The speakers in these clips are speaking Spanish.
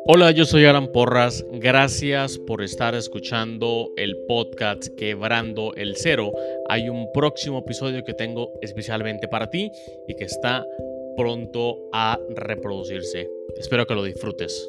Hola, yo soy Alan Porras. Gracias por estar escuchando el podcast Quebrando el Cero. Hay un próximo episodio que tengo especialmente para ti y que está pronto a reproducirse. Espero que lo disfrutes.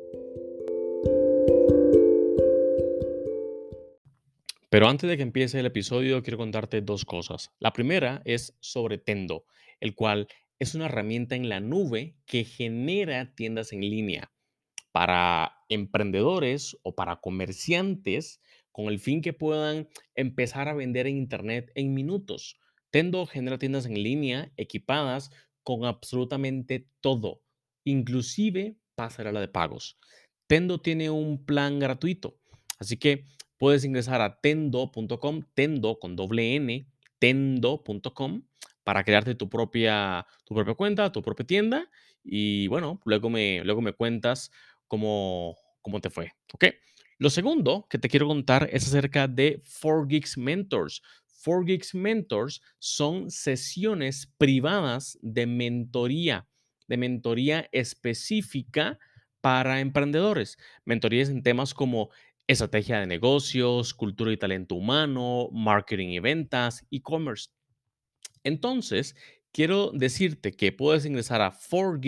Pero antes de que empiece el episodio, quiero contarte dos cosas. La primera es sobre Tendo, el cual es una herramienta en la nube que genera tiendas en línea para emprendedores o para comerciantes con el fin que puedan empezar a vender en Internet en minutos. Tendo genera tiendas en línea equipadas con absolutamente todo, inclusive pasarela de pagos. Tendo tiene un plan gratuito, así que puedes ingresar a tendo.com, tendo con doble N, tendo.com, para crearte tu propia cuenta, tu propia tienda. Y bueno, luego me cuentas cómo te fue. ¿Ok? Lo segundo que te quiero contar es acerca de 4Geeks Mentors. 4Geeks Mentors son sesiones privadas de mentoría específica para emprendedores. Mentorías en temas como estrategia de negocios, cultura y talento humano, marketing y ventas, e-commerce. Entonces, quiero decirte que puedes ingresar a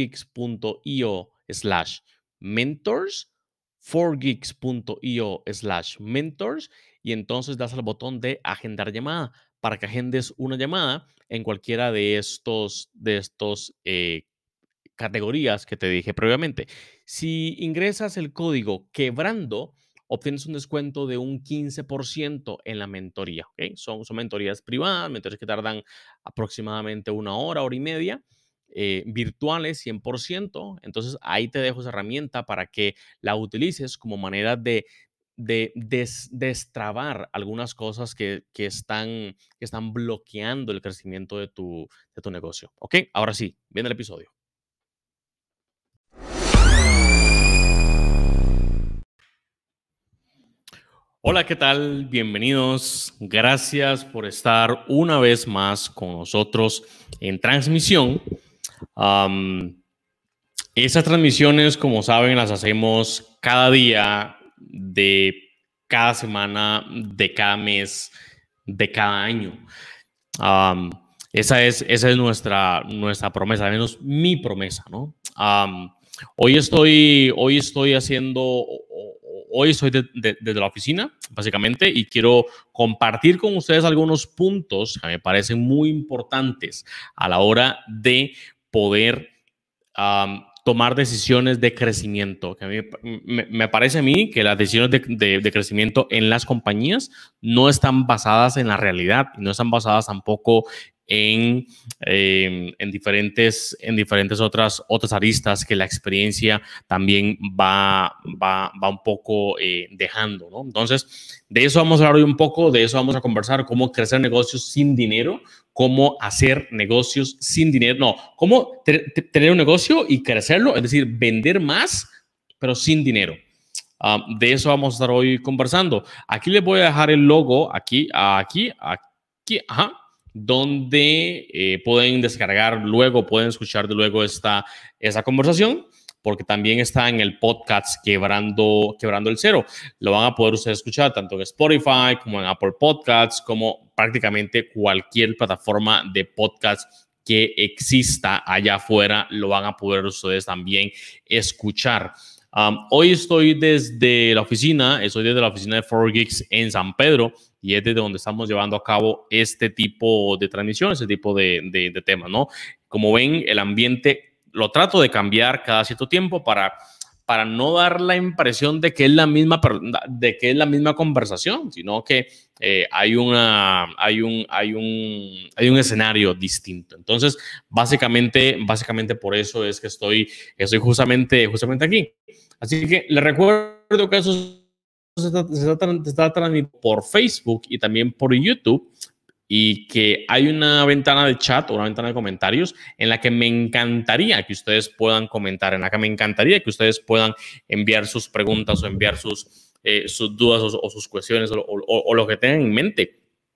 4geeks.io/mentors, 4geeks.io/mentors, y entonces das al botón de agendar llamada para que agendes una llamada en cualquiera de estos categorías que te dije previamente. Si ingresas el código quebrando, obtienes un descuento de un 15% en la mentoría. ¿Ok? Son mentorías privadas, mentorías que tardan aproximadamente una hora y media, virtuales 100%. Entonces ahí te dejo esa herramienta para que la utilices como manera de destrabar algunas cosas que están bloqueando el crecimiento de tu negocio. ¿Ok? Ahora sí, viene el episodio. Hola, ¿qué tal? Bienvenidos. Gracias por estar una vez más con nosotros en transmisión. Am, Esas transmisiones, como saben, las hacemos cada día de cada semana, de cada mes, de cada año. Am, esa es nuestra promesa, al menos mi promesa, ¿no? Hoy estoy haciendo, hoy estoy desde la oficina, básicamente, y quiero compartir con ustedes algunos puntos que me parecen muy importantes a la hora de poder tomar decisiones de crecimiento. Que a mí, me parece a mí que las decisiones de crecimiento en las compañías no están basadas en la realidad y no están basadas tampoco en diferentes otras aristas que la experiencia también va un poco dejando, ¿no? Entonces, de eso vamos a hablar hoy un poco, de eso vamos a conversar, cómo crecer negocios sin dinero, cómo hacer negocios sin dinero, no, cómo tener un negocio y crecerlo, es decir, vender más, pero sin dinero. De eso vamos a estar hoy conversando. Aquí les voy a dejar el logo, aquí, ajá, donde pueden descargar luego, pueden escuchar de luego esa conversación, porque también está en el podcast Quebrando el Cero. Lo van a poder ustedes escuchar tanto en Spotify como en Apple Podcasts, como prácticamente cualquier plataforma de podcast que exista allá afuera, lo van a poder ustedes también escuchar. Hoy estoy desde la oficina, estoy desde la oficina de 4Geeks en San Pedro, y es desde donde estamos llevando a cabo este tipo de transmisión, este tipo de temas, ¿no? Como ven, el ambiente lo trato de cambiar cada cierto tiempo para no dar la impresión de que es la misma conversación, sino que hay un escenario distinto. Entonces, básicamente por eso es que estoy justamente aquí. Así que les recuerdo que eso se está transmitiendo por Facebook y también por YouTube, y que hay una ventana de chat o una ventana de comentarios en la que me encantaría que ustedes puedan comentar, en la que me encantaría que ustedes puedan enviar sus preguntas o enviar sus dudas o sus cuestiones o lo que tengan en mente.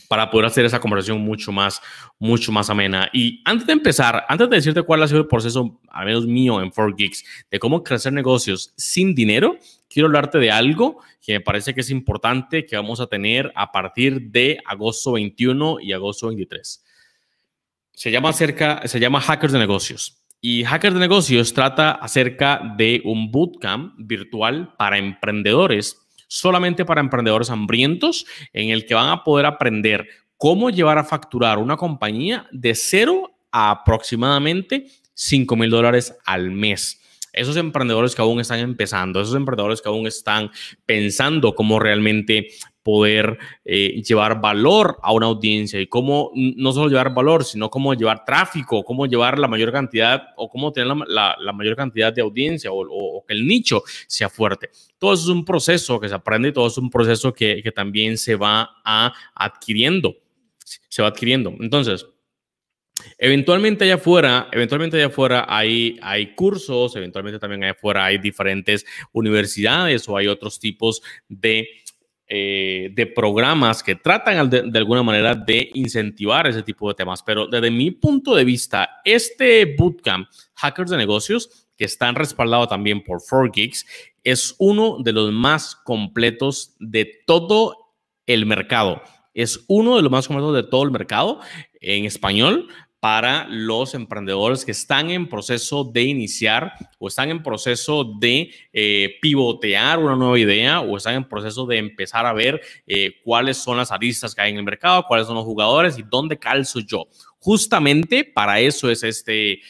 para poder hacer esa conversación mucho más amena. Y antes de empezar, antes de decirte cuál ha sido el proceso, al menos mío en 4Geeks, de cómo crecer negocios sin dinero, quiero hablarte de algo que me parece que es importante que vamos a tener a partir de agosto 21 y agosto 23. Se llama Hackers de Negocios. Y Hackers de Negocios trata acerca de un bootcamp virtual para emprendedores, solamente para emprendedores hambrientos, en el que van a poder aprender cómo llevar a facturar una compañía de 0 a aproximadamente $5,000 al mes. Esos emprendedores que aún están empezando, esos emprendedores que aún están pensando cómo realmente poder llevar valor a una audiencia y cómo no solo llevar valor, sino cómo llevar tráfico, cómo llevar la mayor cantidad o cómo tener la mayor cantidad de audiencia o que el nicho sea fuerte. Todo eso es un proceso que se aprende y todo es un proceso que también se va adquiriendo. Entonces, eventualmente allá afuera hay cursos, eventualmente también allá afuera hay diferentes universidades o hay otros tipos de programas que tratan de alguna manera de incentivar ese tipo de temas. Pero desde mi punto de vista, este bootcamp, Hackers de Negocios, que están respaldados también por 4Geeks, es uno de los más completos de todo el mercado. Es uno de los más completos de todo el mercado en español para los emprendedores que están en proceso de iniciar o están en proceso de pivotear una nueva idea o están en proceso de empezar a ver cuáles son las aristas que hay en el mercado, cuáles son los jugadores y dónde calzo yo. Justamente para eso es este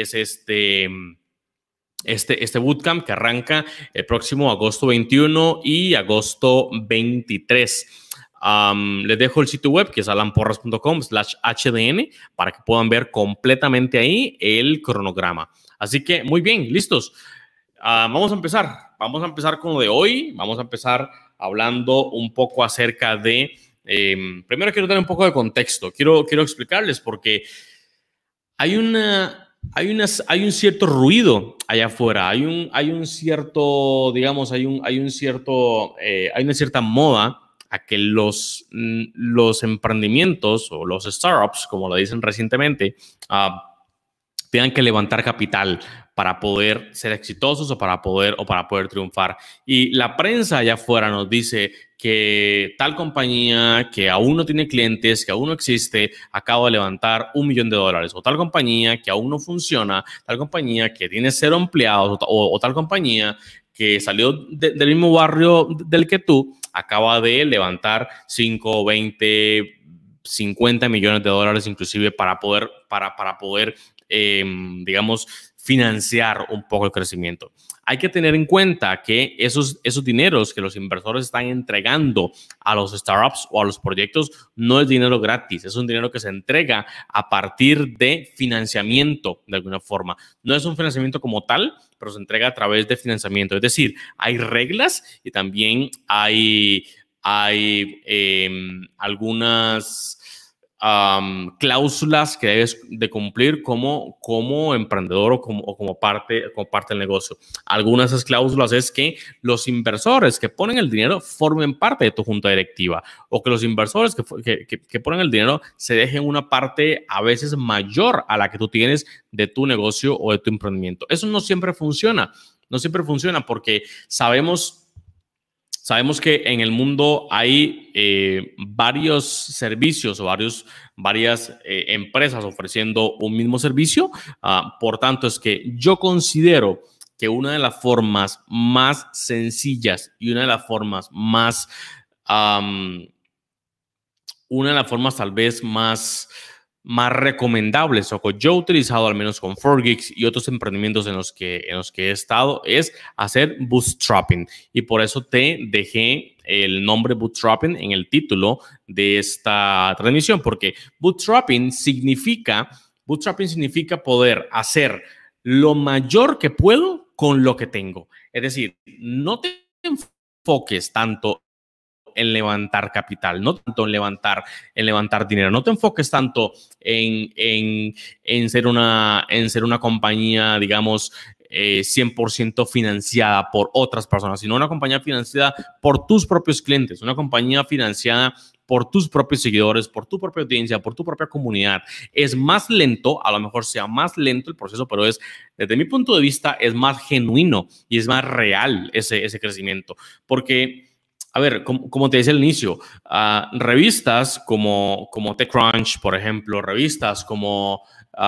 bootcamp que arranca el próximo agosto 21 y agosto 23. Les dejo el sitio web que es alanporras.com/hdn para que puedan ver completamente ahí el cronograma. Así que muy bien, listos. Vamos a empezar con lo de hoy. Vamos a empezar hablando un poco acerca de primero quiero dar un poco de contexto. Quiero explicarles porque hay un cierto ruido allá afuera, hay una cierta moda a que los emprendimientos o los startups, como lo dicen recientemente, tengan que levantar capital para poder ser exitosos o para poder triunfar. Y la prensa allá afuera nos dice que tal compañía que aún no tiene clientes, que aún no existe, acaba de levantar $1 millón, o tal compañía que aún no funciona, tal compañía que tiene 0 empleados, o tal compañía que salió del mismo barrio del que tú, acaba de levantar 5, 20, 50 millones de dólares inclusive para poder digamos, financiar un poco el crecimiento. Hay que tener en cuenta que esos dineros que los inversores están entregando a los startups o a los proyectos no es dinero gratis, es un dinero que se entrega a partir de financiamiento de alguna forma. No es un financiamiento como tal, pero se entrega a través de financiamiento. Es decir, hay reglas y también hay algunas cláusulas que debes de cumplir como emprendedor o como parte del negocio. Algunas de esas cláusulas es que los inversores que ponen el dinero formen parte de tu junta directiva o que los inversores que ponen el dinero se dejen una parte a veces mayor a la que tú tienes de tu negocio o de tu emprendimiento. Eso no siempre funciona. No siempre funciona porque sabemos que en el mundo hay varios servicios o varias empresas ofreciendo un mismo servicio. Por tanto, es que yo considero que una de las formas más sencillas y una de las formas tal vez más recomendables o que yo he utilizado al menos con 4Geeks y otros emprendimientos en los que he estado es hacer bootstrapping, y por eso te dejé el nombre bootstrapping en el título de esta transmisión, porque bootstrapping significa poder hacer lo mayor que puedo con lo que tengo. Es decir, no te enfoques tanto en levantar capital, no tanto en levantar dinero. No te enfoques tanto en ser una compañía, digamos, 100% financiada por otras personas, sino una compañía financiada por tus propios clientes, una compañía financiada por tus propios seguidores, por tu propia audiencia, por tu propia comunidad. Es más lento, a lo mejor sea más lento el proceso, pero desde mi punto de vista, es más genuino y es más real ese crecimiento. Porque, a ver, como te decía al inicio, revistas como TechCrunch, por ejemplo, revistas como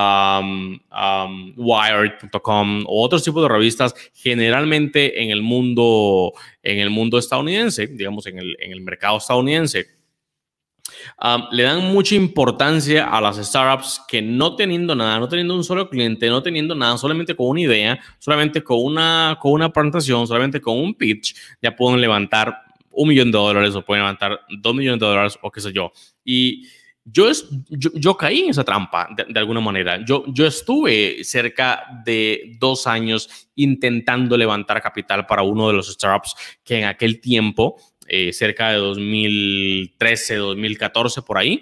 Wired.com o otros tipos de revistas, generalmente en el mundo estadounidense, digamos en el mercado estadounidense, le dan mucha importancia a las startups que no teniendo nada, no teniendo un solo cliente, no teniendo nada, solamente con una idea, solamente con una presentación, solamente con un pitch, ya pueden levantar $1 millón o pueden levantar $2 millones o qué sé yo. Y yo caí en esa trampa de alguna manera. Yo estuve cerca de 2 años intentando levantar capital para uno de los startups que en aquel tiempo, cerca de 2013, 2014, por ahí,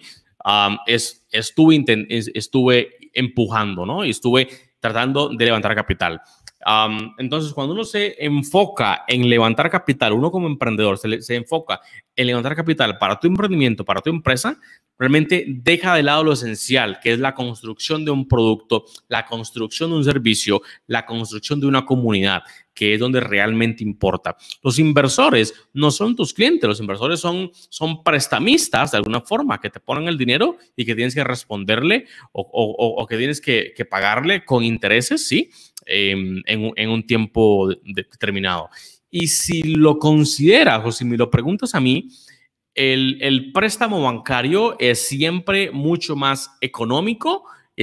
estuve empujando, ¿no? Y estuve tratando de levantar capital. Entonces, cuando uno se enfoca en levantar capital, uno como emprendedor se enfoca en levantar capital para tu emprendimiento, para tu empresa, realmente deja de lado lo esencial, que es la construcción de un producto, la construcción de un servicio, la construcción de una comunidad, que es donde realmente importa. Los inversores no son tus clientes, los inversores son prestamistas de alguna forma, que te ponen el dinero y que tienes que responderle o que tienes que pagarle con intereses, ¿sí? En un tiempo determinado. Y si lo consideras o si me lo preguntas a mí, el préstamo bancario es siempre mucho más económico,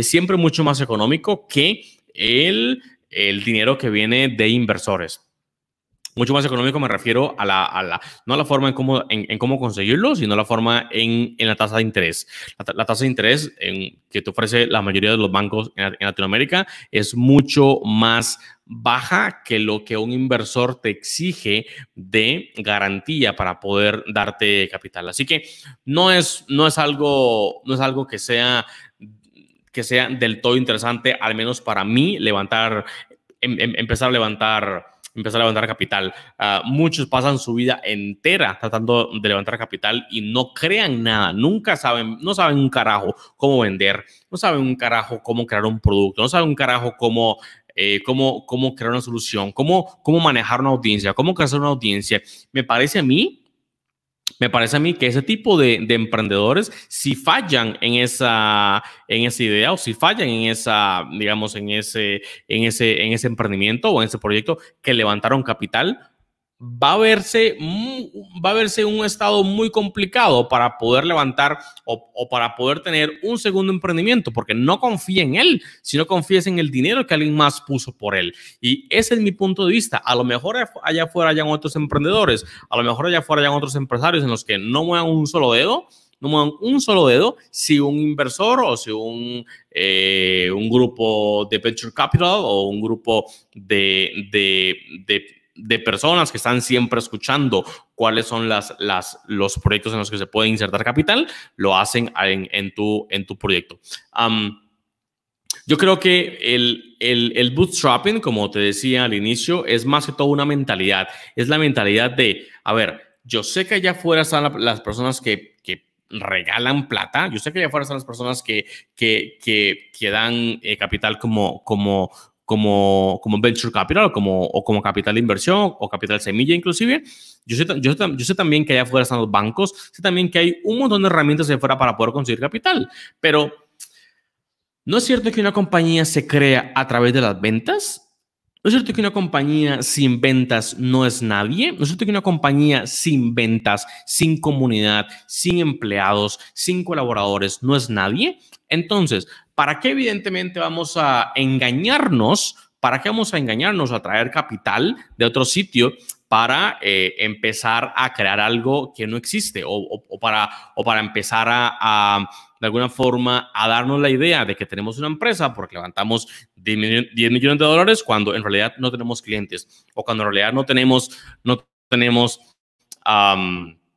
que el dinero que viene de inversores. Mucho más económico me refiero no a la forma en cómo conseguirlo, sino a la forma en la tasa de interés. La tasa de interés que te ofrece la mayoría de los bancos en Latinoamérica es mucho más baja que lo que un inversor te exige de garantía para poder darte capital. Así que no es algo que sea del todo interesante, al menos para mí, empezar a levantar capital. Muchos pasan su vida entera tratando de levantar capital y no crean nada, no saben un carajo cómo vender, no saben un carajo cómo crear un producto, no saben un carajo cómo crear una solución, cómo manejar una audiencia, cómo crecer una audiencia. Me parece a mí que ese tipo de emprendedores, si fallan en esa idea o si fallan digamos, en ese emprendimiento o en ese proyecto que levantaron capital, va a verse un estado muy complicado para poder levantar o para poder tener un segundo emprendimiento, porque no confía en él, sino confías en el dinero que alguien más puso por él. Y ese es mi punto de vista. A lo mejor allá afuera hayan otros emprendedores, a lo mejor allá afuera hayan otros empresarios en los que no muevan un solo dedo, si un inversor o si un grupo de venture capital o un grupo de personas que están siempre escuchando cuáles son los proyectos en los que se puede insertar capital, lo hacen en tu proyecto. Yo creo que el bootstrapping, como te decía al inicio, es más que todo una mentalidad. Es la mentalidad de, a ver, yo sé que allá afuera están las personas que regalan plata. Yo sé que allá afuera están las personas que dan capital como venture capital o como capital de inversión o capital semilla inclusive. Yo sé también que allá afuera están los bancos, sé también que hay un montón de herramientas allá afuera para poder conseguir capital, pero ¿no es cierto que una compañía se crea a través de las ventas? ¿No es cierto que una compañía sin ventas no es nadie? ¿No es cierto que una compañía sin ventas, sin comunidad, sin empleados, sin colaboradores no es nadie? Entonces, ¿para qué evidentemente vamos a engañarnos? ¿Para qué vamos a engañarnos a traer capital de otro sitio para empezar a crear algo que no existe o para empezar de alguna forma a darnos la idea de que tenemos una empresa porque levantamos $10 millones cuando en realidad no tenemos clientes o cuando en realidad no tenemos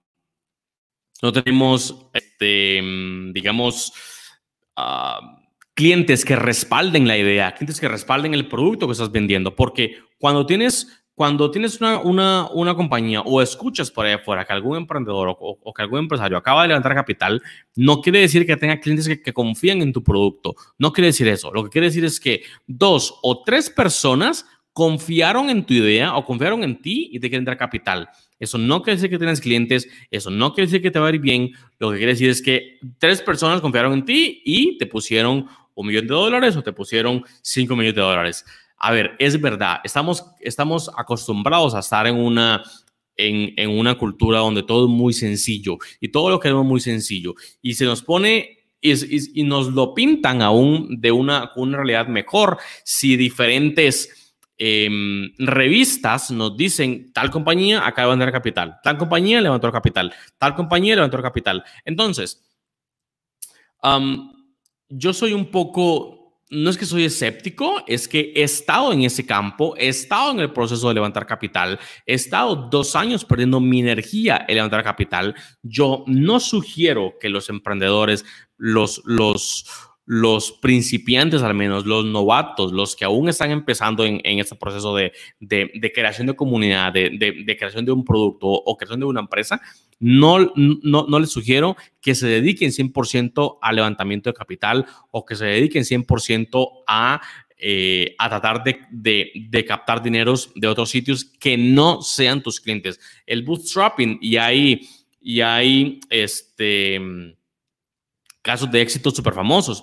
digamos, clientes que respalden la idea, clientes que respalden el producto que estás vendiendo, porque cuando tienes una compañía o escuchas por ahí afuera que algún emprendedor o que algún empresario acaba de levantar capital, no quiere decir que tenga clientes que confíen en tu producto. No quiere decir eso. Lo que quiere decir es que 2 o 3 personas confiaron en tu idea o confiaron en ti y te quieren dar capital. Eso no quiere decir que tienes clientes, eso no quiere decir que te va a ir bien. Lo que quiere decir es que 3 personas confiaron en ti y te pusieron $1 millón o te pusieron $5 millones. A ver, es verdad, estamos acostumbrados a estar en una cultura donde todo es muy sencillo y todo lo queremos muy sencillo y se nos pone y nos lo pintan aún de una realidad mejor si diferentes revistas nos dicen tal compañía acaba de levantar capital, tal compañía levantó capital, tal compañía levantó capital. Entonces, Um, yo soy un poco, no es que soy escéptico, es que he estado en ese campo, he estado en el proceso de levantar capital, he estado 2 años perdiendo mi energía en levantar capital. Yo no sugiero que los emprendedores, los principiantes al menos, los novatos, los que aún están empezando en este proceso de creación de comunidad, de creación de un producto o creación de una empresa, no les sugiero que se dediquen 100% al levantamiento de capital o que se dediquen 100% a tratar de captar dineros de otros sitios que no sean tus clientes. El bootstrapping y hay casos de éxito súper famosos.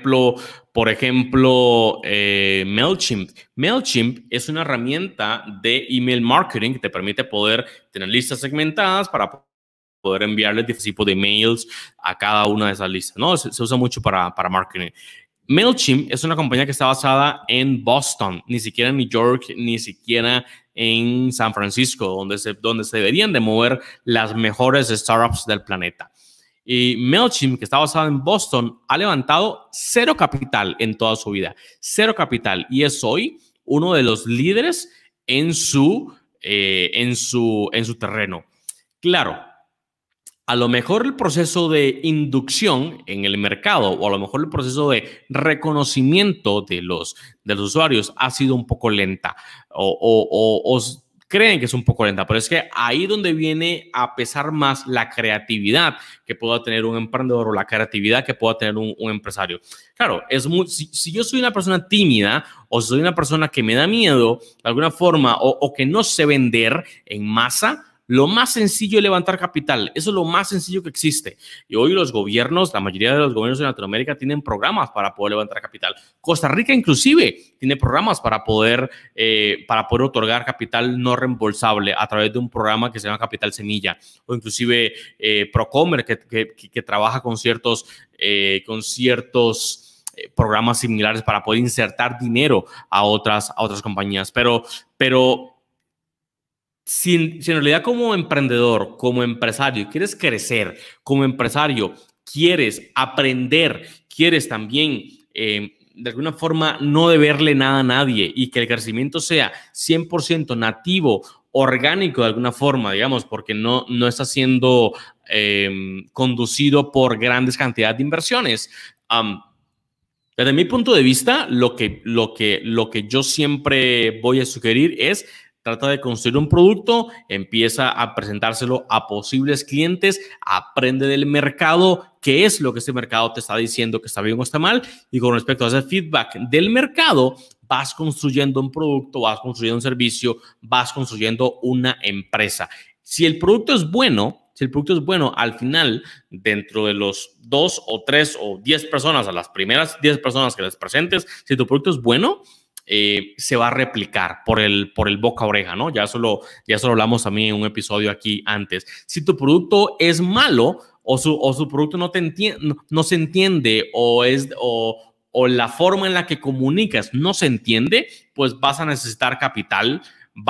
Por ejemplo, MailChimp. MailChimp es una herramienta de email marketing que te permite poder tener listas segmentadas para poder enviarles diferentes tipos de emails a cada una de esas listas, ¿no? Se usa mucho para marketing. MailChimp es una compañía que está basada en Boston, ni siquiera en New York, ni siquiera en San Francisco, donde se deberían de mover las mejores startups del planeta. Y MailChimp, que está basado en Boston, ha levantado 0 capital en toda su vida. 0 capital. Y es hoy uno de los líderes en su terreno. Claro, a lo mejor el proceso de inducción en el mercado o a lo mejor el proceso de reconocimiento de los usuarios ha sido un poco lenta o creen que es un poco lenta, pero es que ahí donde viene a pesar más la creatividad que pueda tener un emprendedor o la creatividad que pueda tener un empresario. Claro, si yo soy una persona tímida o soy una persona que me da miedo de alguna forma o que no sé vender en masa, lo más sencillo es levantar capital. Eso es lo más sencillo que existe. Y hoy los gobiernos, la mayoría de los gobiernos de Latinoamérica tienen programas para poder levantar capital. Costa Rica inclusive tiene programas para poder otorgar capital no reembolsable a través de un programa que se llama Capital Semilla. O inclusive Procomer que trabaja con ciertos programas similares para poder insertar dinero a otras compañías. Pero si en realidad como emprendedor, como empresario, quieres crecer, como empresario, quieres aprender, quieres también de alguna forma no deberle nada a nadie y que el crecimiento sea 100% nativo, orgánico de alguna forma, digamos, porque no está siendo conducido por grandes cantidades de inversiones. Desde mi punto de vista, lo que yo siempre voy a sugerir es trata de construir un producto, empieza a presentárselo a posibles clientes, aprende del mercado, qué es lo que este mercado te está diciendo que está bien o está mal, y con respecto a ese feedback del mercado, vas construyendo un producto, vas construyendo un servicio, vas construyendo una empresa. Si el producto es bueno, al final, dentro de los 2 o 3 o 10 personas, a las primeras 10 personas que les presentes, si tu producto es bueno, se va a replicar por el boca a oreja, ¿no? Ya solo hablamos también en un episodio aquí antes. Si tu producto es malo o su producto no se entiende o la forma en la que comunicas no se entiende, pues vas a necesitar capital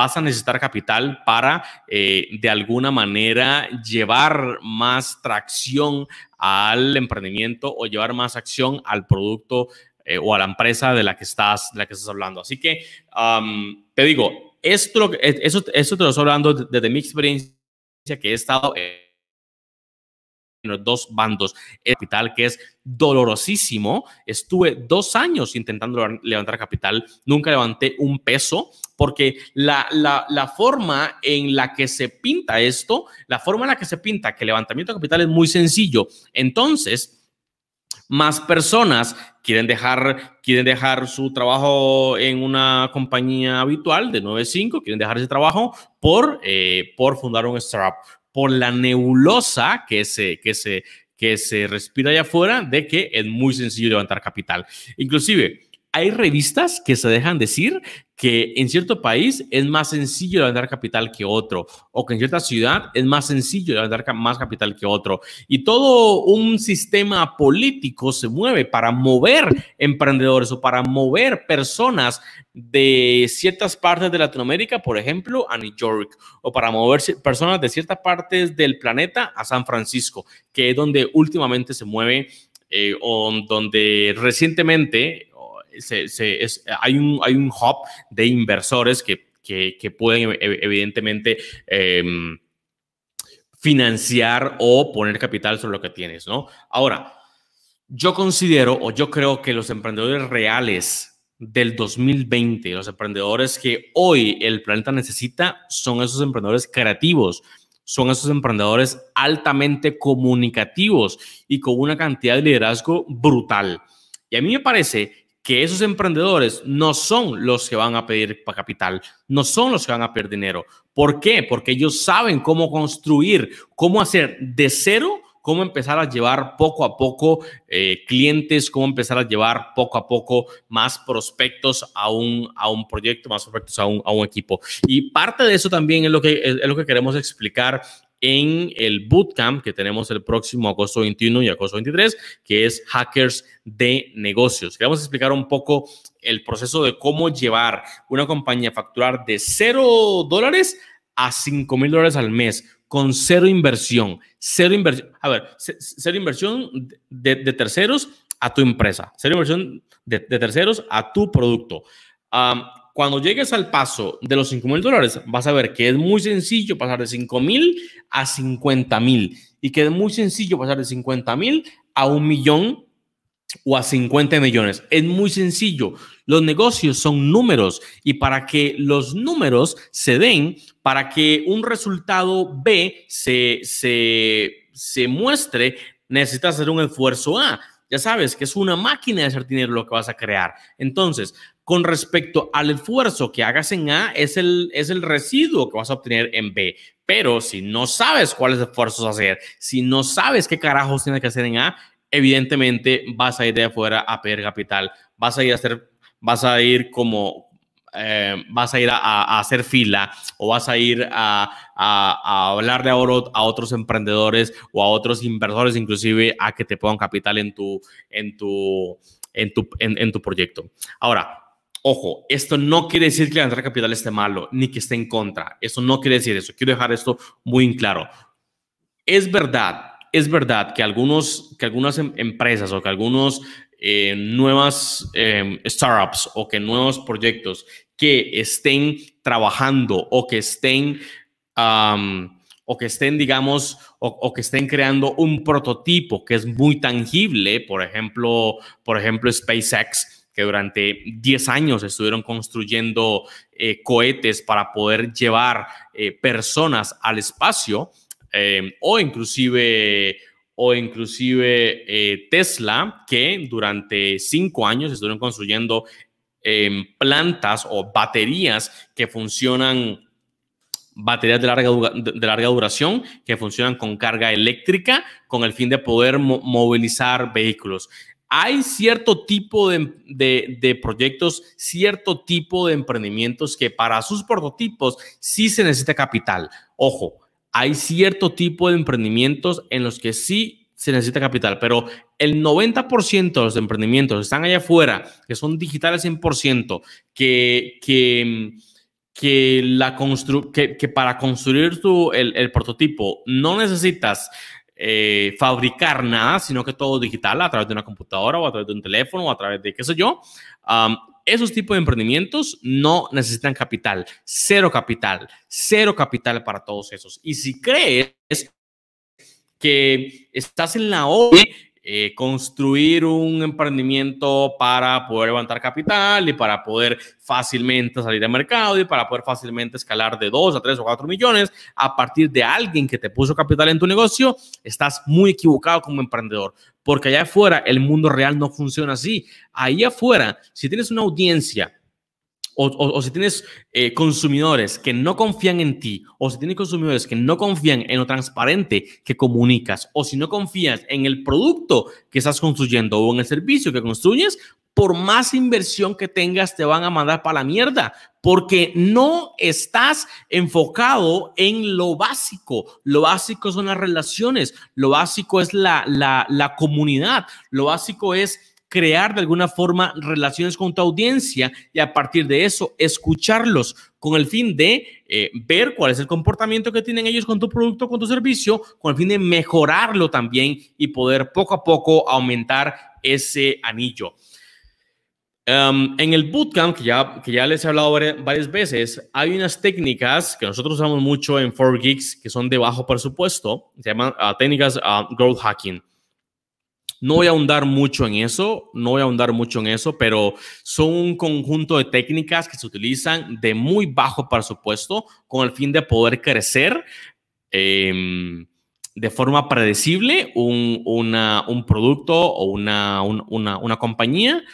para de alguna manera llevar más tracción al emprendimiento o llevar más acción al producto o a la empresa de la que estás hablando. Así que te digo, eso te lo estoy hablando desde mi experiencia que he estado los dos bandos. El capital, que es dolorosísimo. Estuve 2 años intentando levantar capital, nunca levanté un peso, porque la forma en la que se pinta esto, la forma en la que se pinta que el levantamiento de capital es muy sencillo. Entonces, más personas quieren dejar su trabajo en una compañía habitual de 9 a 5, quieren dejar ese trabajo por fundar un startup, por la nebulosa que se respira allá afuera de que es muy sencillo levantar capital. Inclusive, hay revistas que se dejan decir que en cierto país es más sencillo levantar capital que otro, o que en cierta ciudad es más sencillo levantar más capital que otro. Y todo un sistema político se mueve para mover emprendedores o para mover personas de ciertas partes de Latinoamérica, por ejemplo, a New York, o para mover personas de ciertas partes del planeta a San Francisco, que es donde últimamente se mueve o donde recientemente hay un hub de inversores que pueden evidentemente financiar o poner capital sobre lo que tienes, ¿no? Ahora, yo considero o yo creo que los emprendedores reales del 2020, los emprendedores que hoy el planeta necesita, son esos emprendedores creativos, son esos emprendedores altamente comunicativos y con una cantidad de liderazgo brutal. Y a mí me parece que esos emprendedores no son los que van a pedir capital, no son los que van a pedir dinero. ¿Por qué? Porque ellos saben cómo construir, cómo hacer de cero, cómo empezar a llevar poco a poco clientes, cómo empezar a llevar poco a poco más prospectos a un proyecto, más prospectos a un equipo. Y parte de eso también es lo que queremos explicar en el bootcamp que tenemos el próximo agosto 21 y agosto 23, que es Hackers de Negocios. Queremos explicar un poco el proceso de cómo llevar una compañía a facturar de $0 a $5,000 al mes con cero inversión. Cero inversión de terceros a tu empresa, cero inversión de terceros a tu producto. Cuando llegues al paso de los $5,000, vas a ver que es muy sencillo pasar de 5,000 a 50,000 y que es muy sencillo pasar de 50,000 a 1,000,000 o a 50 millones. Es muy sencillo. Los negocios son números y para que los números se den, para que un resultado B se muestre, necesitas hacer un esfuerzo A. Ya sabes que es una máquina de hacer dinero lo que vas a crear. Entonces, con respecto al esfuerzo que hagas en A, es el residuo que vas a obtener en B. Pero si no sabes cuáles esfuerzos hacer, si no sabes qué carajos tienes que hacer en A, evidentemente vas a ir de afuera a pedir capital, vas a ir a hacer fila o vas a ir a hablarle a otros emprendedores o a otros inversores inclusive a que te pongan capital en tu proyecto. Ahora, ojo, esto no quiere decir que levantar capital esté malo ni que esté en contra. Eso no quiere decir eso. Quiero dejar esto muy en claro. Es verdad que algunas empresas o que algunos nuevas startups o que nuevos proyectos que estén trabajando o que estén, digamos, o que estén creando un prototipo que es muy tangible, por ejemplo SpaceX, que durante 10 años estuvieron construyendo cohetes para poder llevar personas al espacio. O inclusive Tesla, que durante 5 años estuvieron construyendo plantas o baterías que funcionan, baterías de larga duración, que funcionan con carga eléctrica con el fin de poder movilizar vehículos. Hay cierto tipo de proyectos, cierto tipo de emprendimientos que para sus prototipos sí se necesita capital. Ojo, hay cierto tipo de emprendimientos en los que sí se necesita capital, pero el 90% de los emprendimientos que están allá afuera, que son digitales 100%, que para construir el prototipo no necesitas fabricar nada, sino que todo digital a través de una computadora o a través de un teléfono o a través de qué sé yo. Esos tipos de emprendimientos no necesitan capital, cero capital para todos esos. Y si crees que estás en la hora de construir un emprendimiento para poder levantar capital y para poder fácilmente salir al mercado y para poder fácilmente escalar de 2 a 3 o 4 millones a partir de alguien que te puso capital en tu negocio, estás muy equivocado como emprendedor, porque allá afuera el mundo real no funciona así. Ahí afuera, si tienes una audiencia o si tienes consumidores que no confían en ti, o si tienes consumidores que no confían en lo transparente que comunicas, o si no confías en el producto que estás construyendo o en el servicio que construyes, por más inversión que tengas, te van a mandar para la mierda, porque no estás enfocado en lo básico. Lo básico son las relaciones, lo básico es la comunidad, lo básico es crear de alguna forma relaciones con tu audiencia y a partir de eso escucharlos con el fin de ver cuál es el comportamiento que tienen ellos con tu producto, con tu servicio, con el fin de mejorarlo también y poder poco a poco aumentar ese anillo. En el bootcamp, que ya les he hablado varias veces, hay unas técnicas que nosotros usamos mucho en 4Geeks que son de bajo presupuesto, se llaman técnicas growth hacking. No voy a ahondar mucho en eso, pero son un conjunto de técnicas que se utilizan de muy bajo presupuesto con el fin de poder crecer de forma predecible un producto o una compañía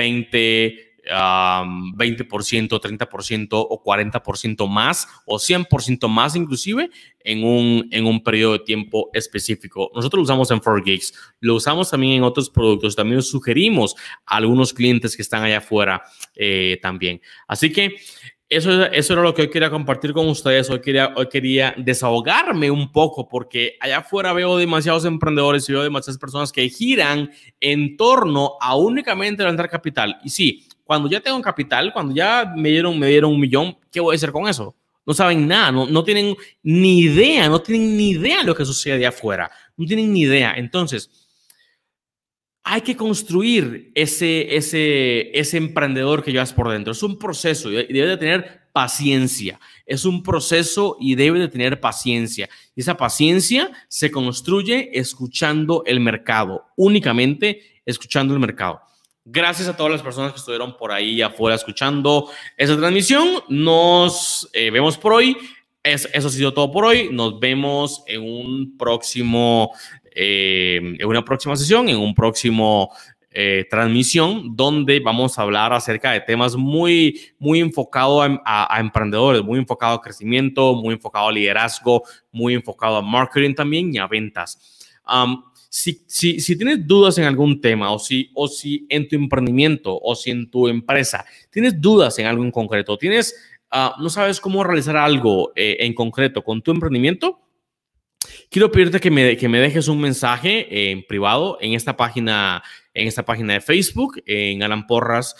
20%, 30% o 40% más o 100% más inclusive en un periodo de tiempo específico. Nosotros lo usamos en 4Geeks, lo usamos también en otros productos, también sugerimos a algunos clientes que están allá afuera también. Así que eso era lo que hoy quería compartir con ustedes. Hoy quería desahogarme un poco porque allá afuera veo demasiados emprendedores y veo demasiadas personas que giran en torno a únicamente levantar capital. Y sí, cuando ya tengo capital, cuando ya me dieron 1 millón, ¿qué voy a hacer con eso? No saben nada, no tienen ni idea, de lo que sucede allá afuera. No tienen ni idea. Entonces, hay que construir ese emprendedor que llevas por dentro. Es un proceso y debe de tener paciencia. Es un proceso y debe de tener paciencia. Y esa paciencia se construye escuchando el mercado, únicamente escuchando el mercado. Gracias a todas las personas que estuvieron por ahí afuera escuchando esa transmisión. Nos vemos por hoy. Eso ha sido todo por hoy. Nos vemos en un próximo en una próxima sesión, en un próximo transmisión, donde vamos a hablar acerca de temas muy enfocados a emprendedores, muy enfocado a crecimiento, muy enfocado a liderazgo, muy enfocado a marketing también y a ventas. Si tienes dudas en algún tema o si en tu emprendimiento o si en tu empresa tienes dudas en algo en concreto, no sabes cómo realizar algo en concreto con tu emprendimiento, quiero pedirte que me dejes un mensaje en privado en esta página de Facebook, en Alan Porras.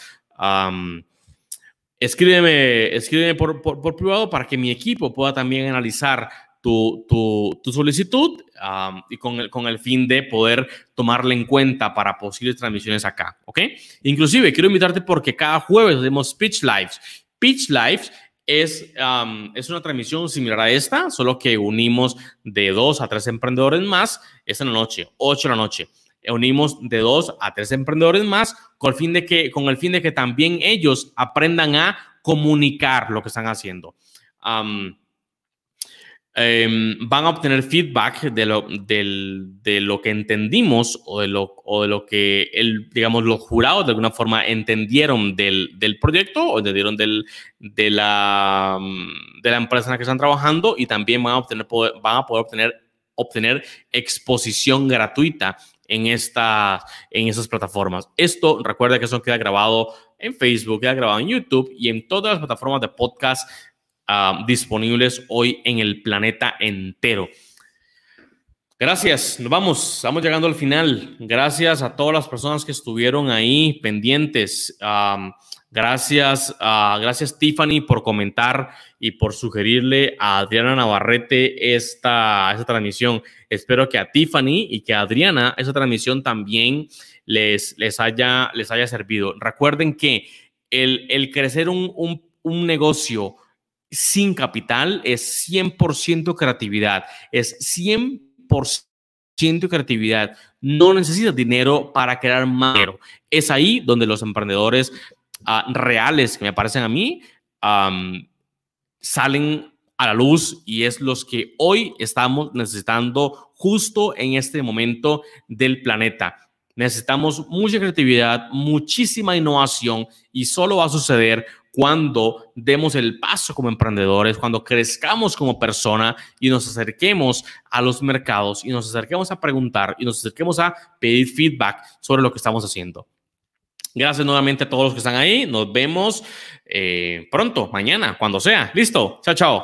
Escríbeme por privado para que mi equipo pueda también analizar tu solicitud y con el fin de poder tomarla en cuenta para posibles transmisiones acá, ¿ok? Inclusive quiero invitarte porque cada jueves hacemos Pitch Lives. Pitch Lives es una transmisión similar a esta, solo que unimos de 2 a 3 emprendedores más. Es en la noche, 8 de la noche. Unimos de 2 a 3 emprendedores más con el fin de que también ellos aprendan a comunicar lo que están haciendo. Van a obtener feedback de lo que entendimos o de lo que digamos, los jurados de alguna forma entendieron del proyecto o entendieron de la empresa en la que están trabajando, y también van a poder obtener exposición gratuita en esas plataformas. Esto, recuerda que eso queda grabado en Facebook, queda grabado en YouTube y en todas las plataformas de podcast disponibles hoy en el planeta entero. Gracias, nos vamos, estamos llegando al final. Gracias a todas las personas que estuvieron ahí pendientes. Gracias Tiffany por comentar y por sugerirle a Adriana Navarrete esta transmisión. Espero que a Tiffany y que a Adriana esa transmisión también les haya servido. Recuerden que el crecer un negocio sin capital es 100% creatividad, es 100% 100% creatividad. No necesitas dinero para crear más dinero. Es ahí donde los emprendedores reales, que me parecen a mí, salen a la luz, y es los que hoy estamos necesitando justo en este momento del planeta. Necesitamos mucha creatividad, muchísima innovación, y solo va a suceder cuando demos el paso como emprendedores, cuando crezcamos como persona y nos acerquemos a los mercados y nos acerquemos a preguntar y nos acerquemos a pedir feedback sobre lo que estamos haciendo. Gracias nuevamente a todos los que están ahí. Nos vemos pronto, mañana, cuando sea. Listo. Chao, chao.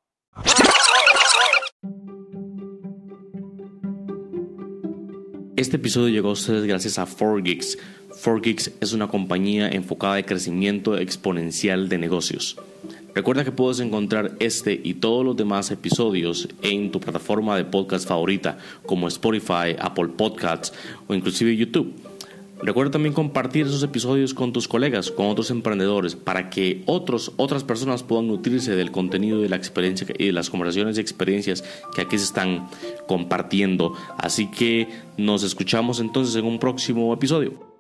Este episodio llegó a ustedes gracias a 4Geeks. 4Geeks es una compañía enfocada en crecimiento exponencial de negocios. Recuerda que puedes encontrar este y todos los demás episodios en tu plataforma de podcast favorita, como Spotify, Apple Podcasts o inclusive YouTube. Recuerda también compartir esos episodios con tus colegas, con otros emprendedores, para que otras personas puedan nutrirse del contenido, de la experiencia y de las conversaciones y experiencias que aquí se están compartiendo. Así que nos escuchamos entonces en un próximo episodio.